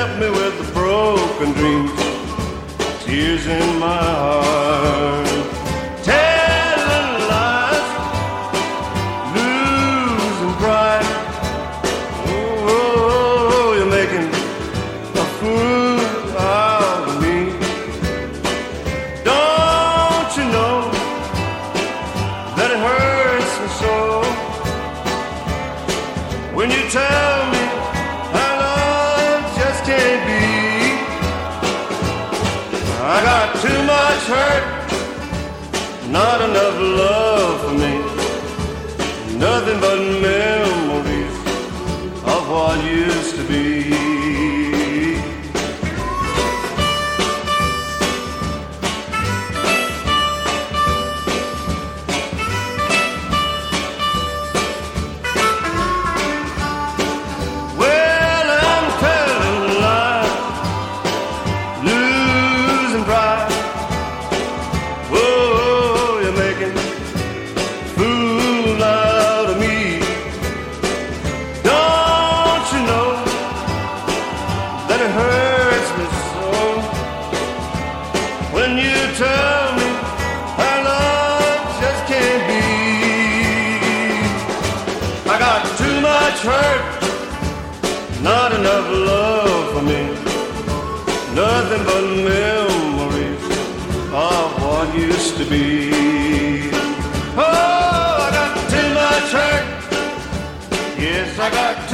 left me with the broken dreams, tears in my heart. Telling lies, losing pride. Oh, you're making a fool out of me. Don't you know that it hurts me so when you tell me our love just can't be? I got too much hurt, not enough love for me, nothing but memories of what used to be. Hurt, not enough love for me, nothing but memories of what used to be. Oh, I got too much hurt, yes, I got